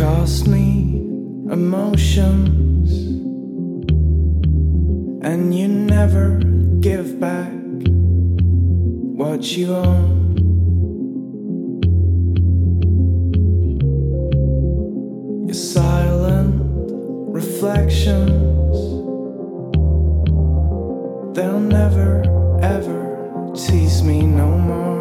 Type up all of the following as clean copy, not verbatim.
cost me emotions, and you never give back what you own. Your silent reflections, they'll never ever tease me no more.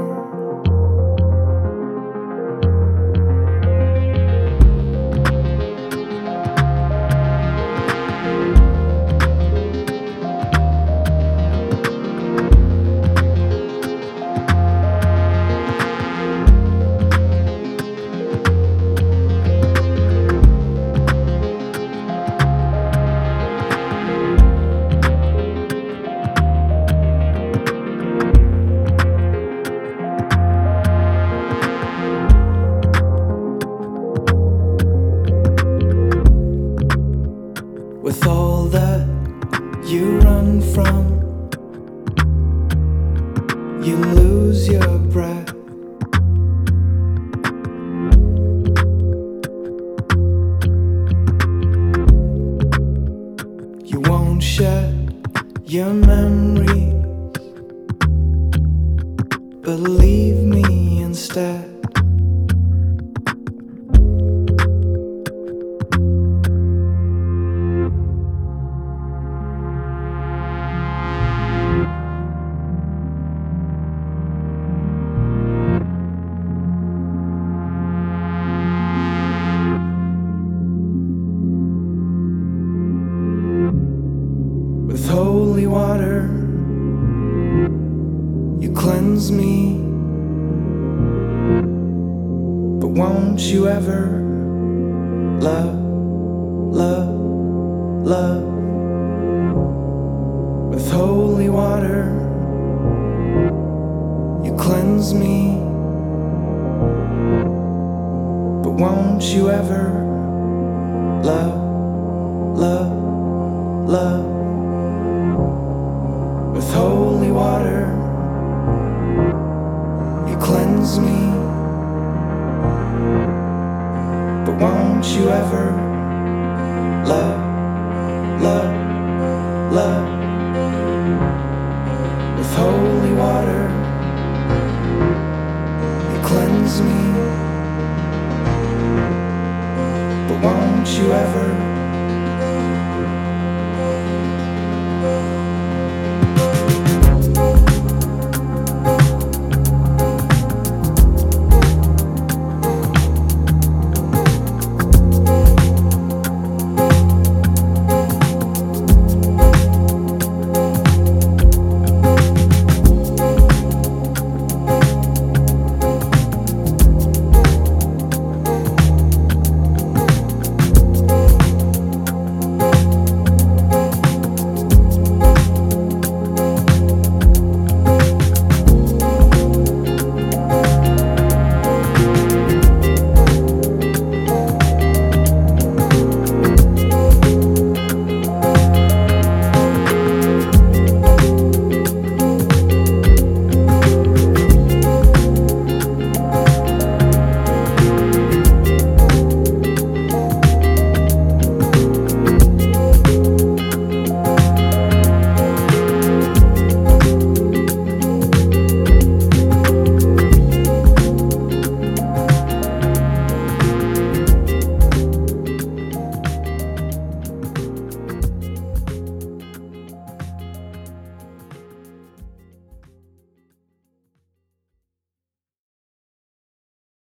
With all that you run from, you lose your breath. You won't share your memories, but leave me instead. With holy water, you cleanse me, but won't you ever love, love, love? With holy water, you cleanse me, but won't you ever love, love, love? With holy water, you cleanse me, but won't you ever love, love, love? With holy water, you cleanse me, but won't you ever